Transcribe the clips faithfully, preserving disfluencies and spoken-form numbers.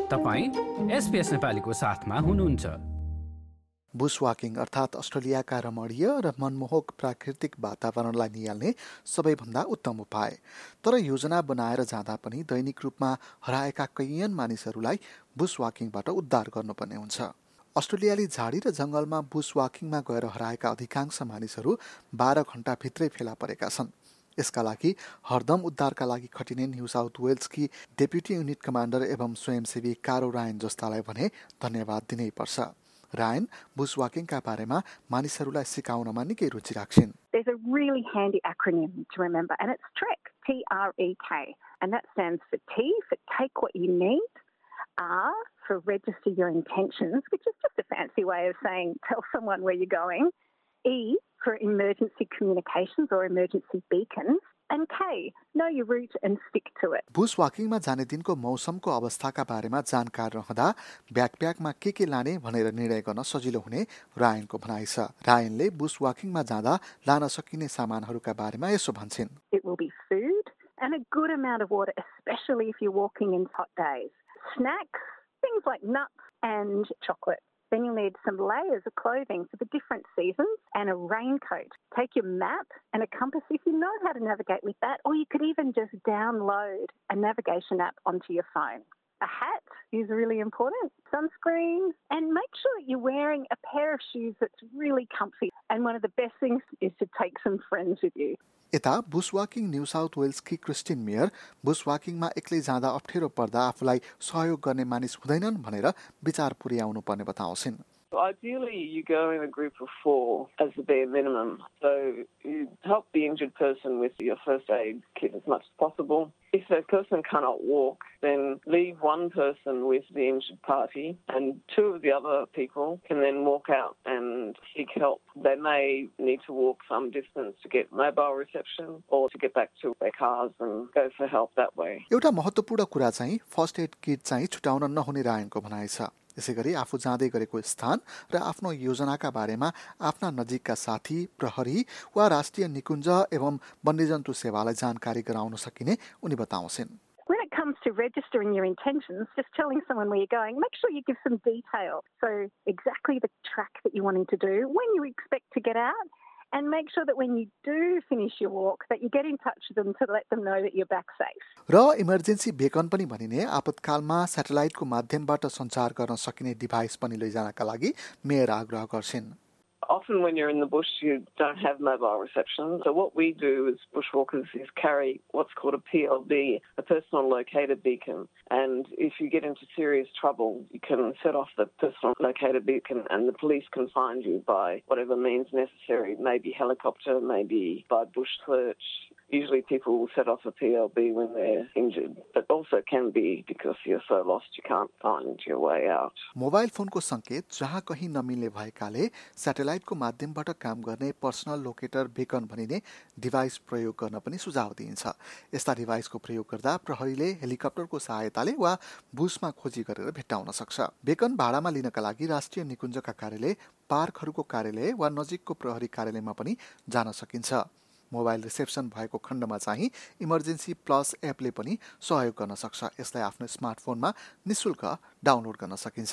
तपाईं एसपीएस नेपालीको साथमा हुनुहुन्छ। बुश वाकिङ अर्थात् अस्ट्रेलियाका रमणीय र मनमोहक प्राकृतिक वातावरणलाई निहाल्ने सबैभन्दा उत्तम उपाय। तर योजना बनाएर जाँदा पनि दैनिक रूपमा हराएका कैयन मानिसहरूलाई बुश वाकिङबाट उद्धार गर्नुपर्ने हुन्छ। अस्ट्रेलियाली झाडी र जंगलमा बुश वाकिङमा गएर हराएका अधिकांश मानिसहरू बाह्र घण्टाभित्रै फेला परेका छन्। यसका लागि हरदम उद्धारका लागि खटिने न्यू साउथ वेल्सकी डेप्युटी युनिट कमान्डर एवं स्वयंसेवी कारो रायन जस्तालाई भने धन्यवाद दिनै पर्छ। रायन बुश वाकिङका बारेमा मानिसहरूलाई सिकाउनमा निकै रुचि राख्छिन्। There's a really handy acronym to remember, and it's TREK, T R E K, and that stands for T for take what you need, R for register your intentions, which is just a fancy way of saying tell someone where you're going, E for emergency communications or emergency beacons, and K, know your route and stick to it. Bush वाकिङमा जाने दिनको मौसमको अवस्थाका बारेमा जानकार रहँदा ब्याकप्याकमा के के लाने भनेर निर्णय गर्न सजिलो हुने रायनको भनाइ छ। रायनले बुश वाकिङमा जाँदा लान सकिने सामानहरूका बारेमा यसो भन्छन्। It will be food and a good amount of water, especially if you're walking in hot days. Snacks, things like nuts and chocolate. Then you'll need some layers of clothing for the different seasons and a raincoat. Take your map and a compass if you know how to navigate with that, or you could even just download a navigation app onto your phone. A hat is really important, sunscreen, and make sure that you're wearing a pair of shoes that's really comfy. And one of the best things is to take some friends with you. यता bush walking New South वेल्सकी Christine Meyer bush वाकिङमा एक्लै जाँदा अप्ठ्यारो पर्दा आफूलाई सहयोग गर्ने मानिस हुँदैनन् भनेर विचार पुर्याउनु पर्ने बताउँछिन्। Ideally, you go in a group of four as the bare minimum. So you help the injured person with your first aid kit as much as possible. If that person cannot walk, then leave one person with the injured party and two of the other people can then walk out and seek help. They may need to walk some distance to get mobile reception or to get back to their cars and go for help that way. एउटा महत्त्वपूर्ण कुरा चाहिँ first aid kit चाहिँ छुटाउन नहुने रायनको भनाइ छ। यसैगरी आफू जाँदै गरेको स्थान र आफ्नो योजनाका बारेमा आफ्ना नजिकका साथी, प्रहरी वा राष्ट्रिय निकुञ्ज एवं वन्यजन्तु सेवालाई जानकारी गराउन सकिने उनी बताउँछिन्। When it comes to registering your intentions, just telling someone where you're going, make sure you give some detail. So exactly the track that you're wanting to do, when you expect to get out, and make sure that when you do finish your walk that you get in touch with them to let them know that you're back safe. र emergency beacon पनि भनिने आपतकालमा स्याटेलाइटको माध्यमबाट सञ्चार गर्न सकिने device पनि लैजानका लागि Meyer आग्रह गर्छिन्। Often when you're in the bush, you don't have mobile reception. So what we do as bushwalkers is carry what's called a P L B, a personal locator beacon. And if you get into serious trouble, you can set off the personal locator beacon and the police can find you by whatever means necessary, maybe helicopter, maybe by bush search. Usually people will set off a P L B when they're injured, but also can be because you're so lost you can't find your way out. Mobile फोनको संकेत जहाँ कहीं नमिल्ने भएकाले स्याटेलाइटको माध्यमबाट काम गर्ने personal locator beacon भनिने डिभाइस प्रयोग गर्न पनि सुझाव दिइन्छ। यस्ता डिभाइसको प्रयोग गर्दा प्रहरीले हेलिकप्टरको सहायताले वा बुशमा खोजी गरेर भेट्टाउन सक्छ। बेकन भाडामा लिनका लागि राष्ट्रिय निकुञ्जका कार्यालय, पार्कहरूको कार्यालय वा नजिकको प्रहरी कार्यालयमा पनि जान सकिन्छ। मोबाइल रिसेप्सन भएको खण्डमा चाहिँ इमर्जेन्सी प्लस एपले पनि सहयोग गर्न सक्छ। यसलाई आफ्नो स्मार्टफोनमा निशुल्क डाउनलोड गर्न सकिन्छ।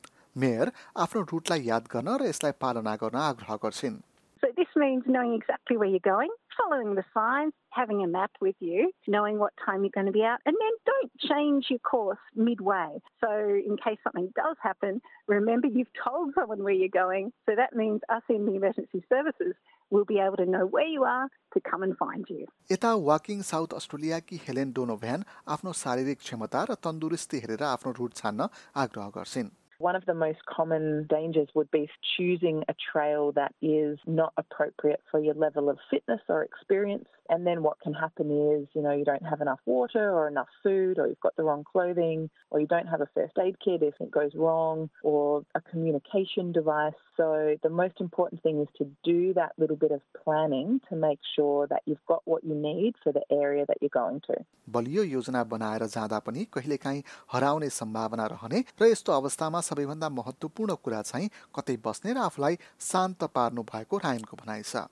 मेयर आफ्नो रुटलाई याद गर्न र यसलाई पालना गर्न आग्रह गर्छिन्। So this means knowing exactly where you're going, following the signs, having a map with you, knowing what time you're going to be out, and then don't change your course midway. So in case something does happen, remember you've told someone where you're going, so that means us in the emergency services will be able to know where you are to come and find you. यता walking South अस्ट्रेलियाकी Helen Donovan आफ्नो शारीरिक क्षमता र तन्दुरुस्ती हेरेर आफ्नो root छान्न आग्रह गर्छिन्। One of the most common dangers would be choosing a trail that is not appropriate for your level of fitness or experience. And then what can happen is, you know, you don't have enough water or enough food, or you've got the wrong clothing, or you don't have a first aid kit if it goes wrong, or a communication device. So the most important thing is to do that little bit of planning to make sure that you've got what you need for the area that you're going to. बलियो योजना बनाएर जाँदा पनि कहिलेकाहीँ हराउने सम्भावना रहने र यस्तो अवस्थामा सबैभन्दा महत्त्वपूर्ण कुरा चाहिँ कतै बस्ने र आफूलाई शान्त पार्नु भएको रायनको भनाइ छ। Have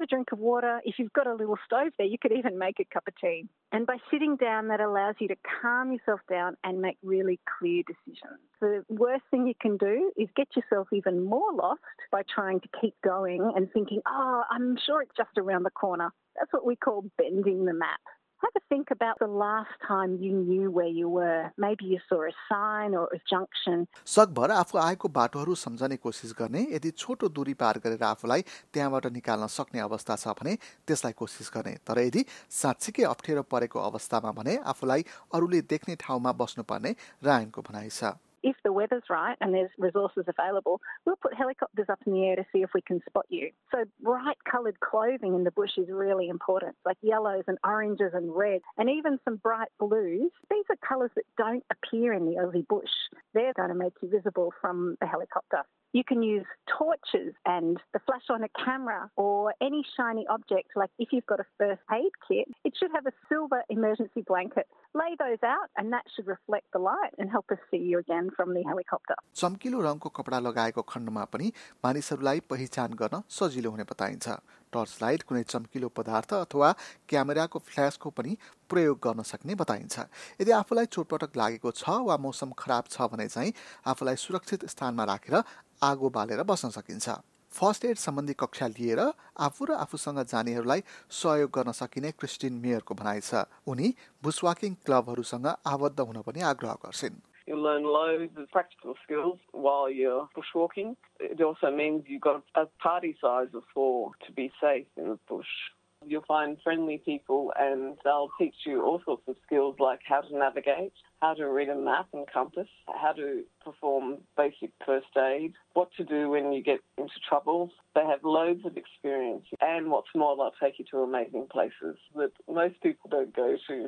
have a drink of water. If you've got a little stove there, you could even make a cup of tea. And by sitting down, that allows you to calm yourself down and make really clear decisions. The worst thing you can do is get yourself even more lost by trying to keep going and thinking, oh, I'm sure it's just around the corner. That's what we call bending the map. Have a think about the last time you knew where you were. Maybe you saw a sign or a junction. सकभर आफू आएको बाटोहरू सम्झने कोसिस गर्ने, यदि छोटो दूरी पार गरेर आफूलाई त्यहाँबाट निकाल्न सक्ने अवस्था छ भने त्यसलाई कोसिस गर्ने। तर यदि साँच्चीकै अप्ठ्यारो परेको अवस्थामा भने आफूलाई अरूले देख्ने ठाउँमा बस्नुपर्ने रायनको भनाइ छ। If the weather's right and there's resources available, we'll put helicopters up in the air to see if we can spot you. So bright coloured clothing in the bush is really important, like yellows and oranges and reds, and even some bright blues. These are colours that don't appear in the Aussie bush. They're going to make you visible from the helicopter. You can use torches and the flash on a camera or any shiny object, like if you've got a first aid kit, it should have a silver emergency blanket. Lay those out and that should reflect the light and help us see you again from the helicopter. चम्किलो रङको कपडा लगाएको खण्डमा पनि मानिसहरूलाई पहिचान गर्न सजिलो हुने बताइन्छ। टर्च लाइट कुनै चम्किलो पदार्थ अथवा क्यामेराको फ्ल्याशको पनि प्रयोग गर्न सक्ने बताइन्छ। यदि आफूलाई चोटपटक लागेको छ वा मौसम खराब छ भने चाहिँ आफूलाई सुरक्षित स्थानमा राखेर आगो बालेर बस्न सकिन्छ। फर्स्ट एड सम्बन्धी कक्षा लिएर आफू र आफूसँग जानेहरूलाई सहयोग गर्न सकिने क्रिस्टिन मेयरको भनाइ छ। उनी बुशवाकिङ क्लबहरूसँग आबद्ध हुन पनि आग्रह गर्छिन्। You learn loads of practical skills while you're bushwalking. It also means you've got a party size of four to be safe in the bush. You'll find friendly people and they'll teach you all sorts of skills like how to navigate, how to read a map and compass, how to perform basic first aid, what to do when you get into trouble. They have loads of experience and what's more, they'll take you to amazing places that most people don't go to.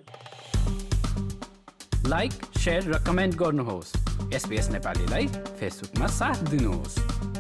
Like, share र comment गर्नुहोस्। SBS नेपालीलाई फेसबुकमा साथ दिनुहोस्।